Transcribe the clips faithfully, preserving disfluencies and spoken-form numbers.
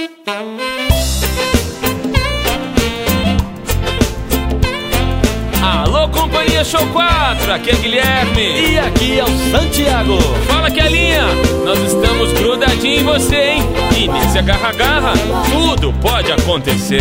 Alô, Companhia Show quatro, aqui é Guilherme e aqui é o Santiago. Fala, Kelinha, nós estamos grudadinhos em você, hein? E nesse agarra-garra, tudo pode acontecer.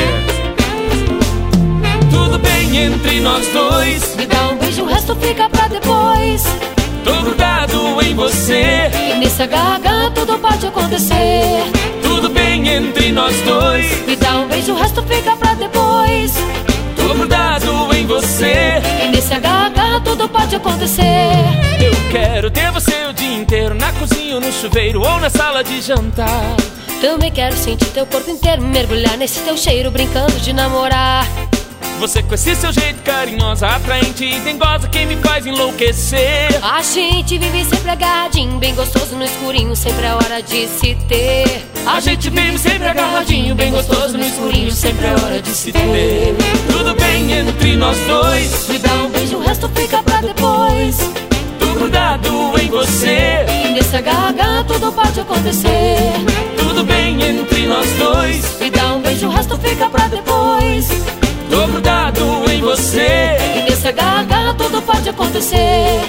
Tudo bem entre nós dois, me dá um beijo, o resto fica pra depois. Tô grudado em você, e nesse agarra-garra tudo pode acontecer. Tudo bem entre nós dois, me dá um beijo, o resto fica pra depois. Tô grudado em você, e nesse agarra-garra tudo pode acontecer. Eu quero ter você o dia inteiro, na cozinha, no chuveiro ou na sala de jantar. Também quero sentir teu corpo inteiro, mergulhar nesse teu cheiro, brincando de namorar. Você com esse seu jeito carinhosa, atraente e dengosa, quem me faz enlouquecer. A gente vive sempre agarradinho, bem gostoso no escurinho, sempre é hora de se ter. A gente vive sempre agarradinho, bem gostoso no escurinho, sempre é hora de se ter. Tudo bem entre nós dois, me dá um beijo, o resto fica pra depois. Tô grudado em você, e nesse agarra-garra tudo pode acontecer. Tudo bem entre nós dois, me dá um beijo, o resto fica pra depois. Tô grudado em você, e nesse agarra-garra tudo pode acontecer.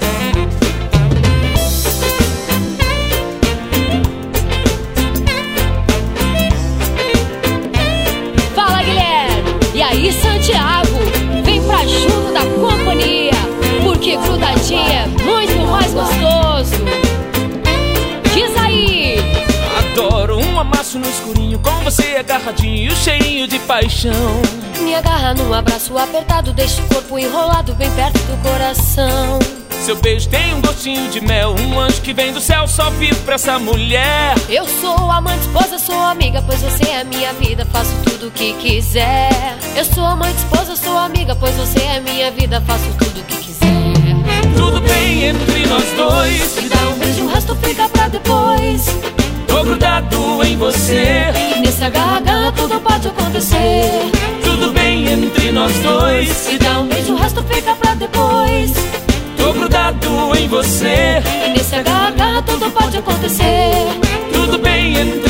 Fala, Guilherme, e aí, Santiago, vem pra junto da companhia, porque grudadinho é muito mais gostoso. Diz aí! Adoro um amasso no escurinho, com você agarradinho e o cheirinho de paixão. Me agarra num abraço apertado, deixa o corpo enrolado bem perto do coração. Seu beijo tem um gostinho de mel, um anjo que vem do céu, só vivo pra essa mulher. Eu sou amante, esposa, sou amiga, pois você é minha vida, faço tudo o que quiser. Eu sou amante, esposa, sou amiga, pois você é minha vida, faço tudo o que quiser. Tudo bem entre nós dois, me dá um beijo, o resto fica pra depois. Tô grudado em você, e nesse agarra-garra tudo pode acontecer. Tudo bem entre nós dois, me dá um beijo, o resto fica pra depois. Tô grudado em você, e nesse agarra-garra tudo pode acontecer. Tudo bem entre